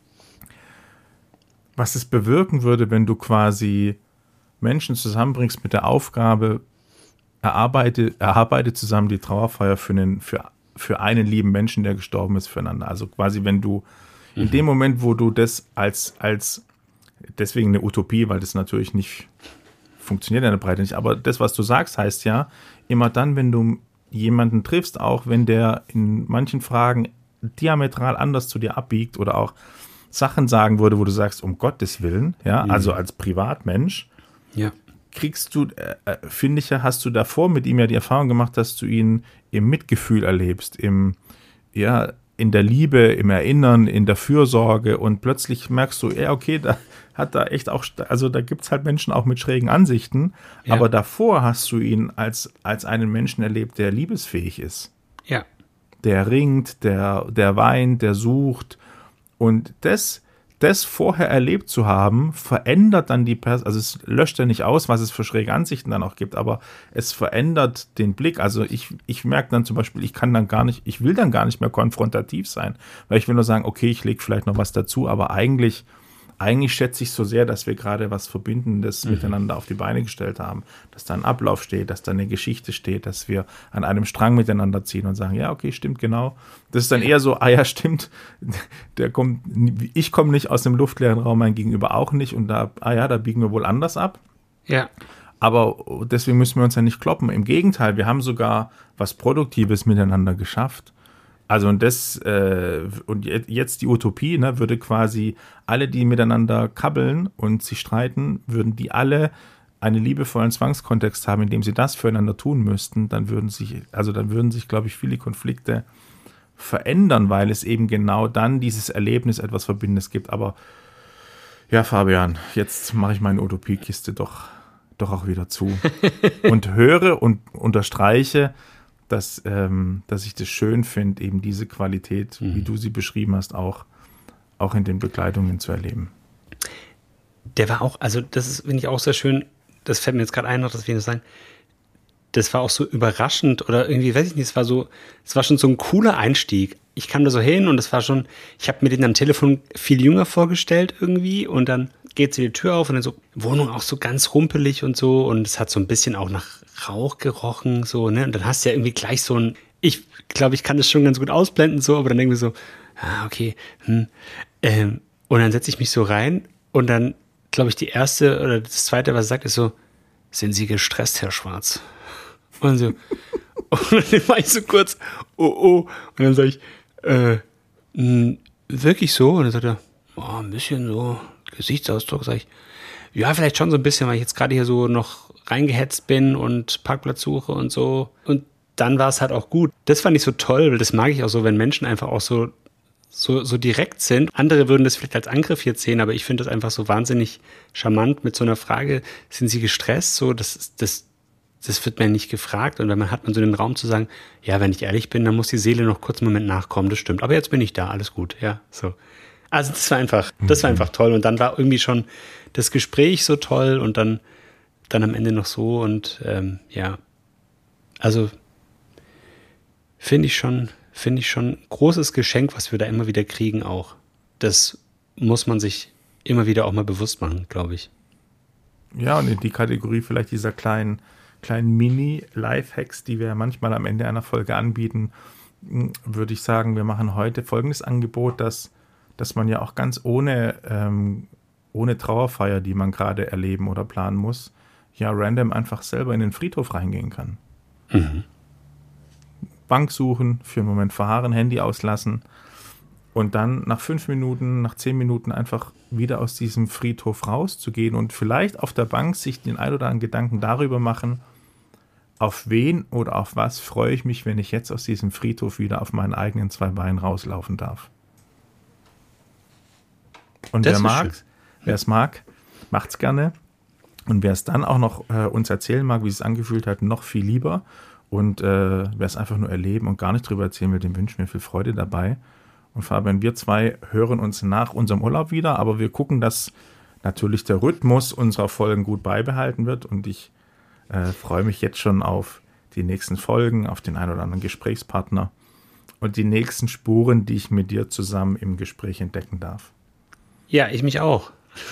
was es bewirken würde, wenn du quasi Menschen zusammenbringst mit der Aufgabe, erarbeite, erarbeite zusammen die Trauerfeier für einen, für, für einen lieben Menschen, der gestorben ist, füreinander. Also quasi, wenn du mhm. in dem Moment, wo du das als, als, deswegen eine Utopie, weil das natürlich nicht funktioniert in der Breite nicht, aber das, was du sagst, heißt ja, immer dann, wenn du jemanden triffst, auch wenn der in manchen Fragen diametral anders zu dir abbiegt oder auch Sachen sagen würde, wo du sagst, um Gottes Willen, ja, mhm. also als Privatmensch, ja. kriegst du, äh, finde ich ja, hast du davor mit ihm ja die Erfahrung gemacht, dass du ihn im Mitgefühl erlebst, im, ja, in der Liebe, im Erinnern, in der Fürsorge und plötzlich merkst du, ja, okay, da hat da echt auch, also da gibt es halt Menschen auch mit schrägen Ansichten, ja. aber davor hast du ihn als, als einen Menschen erlebt, der liebesfähig ist. Ja. Der ringt, der, der weint, der sucht und das Das vorher erlebt zu haben, verändert dann die Person, also es löscht ja nicht aus, was es für schräge Ansichten dann auch gibt, aber es verändert den Blick. Also ich, ich merke dann zum Beispiel, ich kann dann gar nicht, ich will dann gar nicht mehr konfrontativ sein, weil ich will nur sagen, okay, ich lege vielleicht noch was dazu, aber eigentlich, eigentlich schätze ich so sehr, dass wir gerade was Verbindendes mhm. miteinander auf die Beine gestellt haben, dass da ein Ablauf steht, dass da eine Geschichte steht, dass wir an einem Strang miteinander ziehen und sagen, ja, okay, stimmt, genau. Das ist dann eher so, ah ja, stimmt, der kommt, ich komme nicht aus dem luftleeren Raum, mein Gegenüber auch nicht und da, ah ja, da biegen wir wohl anders ab. Ja. Aber deswegen müssen wir uns ja nicht kloppen. Im Gegenteil, wir haben sogar was Produktives miteinander geschafft. Also und das, äh, und jetzt die Utopie, ne, würde quasi alle, die miteinander kabbeln und sich streiten, würden die alle einen liebevollen Zwangskontext haben, in dem sie das füreinander tun müssten, dann würden sich, also dann würden sich, glaube ich, viele Konflikte verändern, weil es eben genau dann dieses Erlebnis etwas Verbindendes gibt. Aber ja, Fabian, jetzt mache ich meine Utopiekiste doch, doch auch wieder zu und höre und unterstreiche, dass, ähm, dass ich das schön finde, eben diese Qualität, mhm. wie du sie beschrieben hast, auch, auch in den Begleitungen zu erleben. Der war auch, also das ist, finde ich auch sehr schön, das fällt mir jetzt gerade ein, noch das will ich noch sagen, das war auch so überraschend oder irgendwie, weiß ich nicht, es war so, es war schon so ein cooler Einstieg. Ich kam da so hin und es war schon, ich habe mir den am Telefon viel jünger vorgestellt irgendwie und dann geht sie die Tür auf und dann so, Wohnung auch so ganz rumpelig und so und es hat so ein bisschen auch nach Rauch gerochen, so, ne, und dann hast du ja irgendwie gleich so ein, ich glaube, ich kann das schon ganz gut ausblenden, so, aber dann denken wir so, ah, okay, hm, ähm, und dann setze ich mich so rein und dann, glaube ich, die erste oder das zweite, was er sagt, ist so, sind Sie gestresst, Herr Schwarz? Und so, und dann war ich so kurz, oh, oh, und dann sage ich, äh, mh, wirklich so? Und dann sagt er, oh, ein bisschen so, Gesichtsausdruck, sage ich, ja, vielleicht schon so ein bisschen, weil ich jetzt gerade hier so noch reingehetzt bin und Parkplatz suche und so. Und dann war es halt auch gut. Das fand ich so toll, weil das mag ich auch so, wenn Menschen einfach auch so, so, so direkt sind. Andere würden das vielleicht als Angriff jetzt sehen, aber ich finde das einfach so wahnsinnig charmant mit so einer Frage, sind Sie gestresst? So, das, das, das wird mir nicht gefragt und dann hat man so den Raum zu sagen, ja, wenn ich ehrlich bin, dann muss die Seele noch kurz einen Moment nachkommen, das stimmt. Aber jetzt bin ich da, alles gut, ja, so. Also das war einfach, das war einfach toll und dann war irgendwie schon das Gespräch so toll und dann, dann am Ende noch so und ähm, ja, also finde ich schon, finde ich schon ein großes Geschenk, was wir da immer wieder kriegen auch. Das muss man sich immer wieder auch mal bewusst machen, glaube ich. Ja, und in die Kategorie vielleicht dieser kleinen, kleinen Mini-Lifehacks, die wir manchmal am Ende einer Folge anbieten, würde ich sagen, wir machen heute folgendes Angebot, dass, dass man ja auch ganz ohne, ähm, ohne Trauerfeier, die man gerade erleben oder planen muss, ja random einfach selber in den Friedhof reingehen kann. Mhm. Bank suchen, für einen Moment verharren, Handy auslassen und dann nach fünf Minuten, nach zehn Minuten einfach wieder aus diesem Friedhof rauszugehen und vielleicht auf der Bank sich den ein oder anderen Gedanken darüber machen, auf wen oder auf was freue ich mich, wenn ich jetzt aus diesem Friedhof wieder auf meinen eigenen zwei Beinen rauslaufen darf. Und das wer mag, wer es mag, macht's gerne. Und wer es dann auch noch äh, uns erzählen mag, wie es sich angefühlt hat, noch viel lieber. Und äh, wer es einfach nur erleben und gar nicht drüber erzählen will, dem wünschen wir viel Freude dabei. Und Fabian, wir zwei hören uns nach unserem Urlaub wieder, aber wir gucken, dass natürlich der Rhythmus unserer Folgen gut beibehalten wird. Und ich äh, freue mich jetzt schon auf die nächsten Folgen, auf den einen oder anderen Gesprächspartner und die nächsten Spuren, die ich mit dir zusammen im Gespräch entdecken darf. Ja, ich mich auch.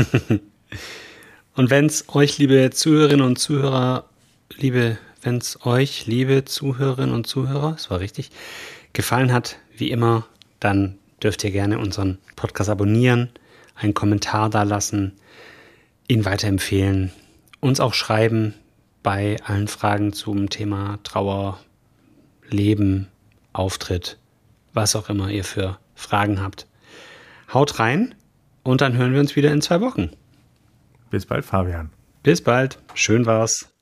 Und wenn es euch, liebe Zuhörerinnen und Zuhörer, liebe, wenn es euch, liebe Zuhörerinnen und Zuhörer, das war richtig, gefallen hat, wie immer, dann dürft ihr gerne unseren Podcast abonnieren, einen Kommentar da lassen, ihn weiterempfehlen, uns auch schreiben bei allen Fragen zum Thema Trauer, Leben, Auftritt, was auch immer ihr für Fragen habt. Haut rein und dann hören wir uns wieder in zwei Wochen. Bis bald, Fabian. Bis bald. Schön war's.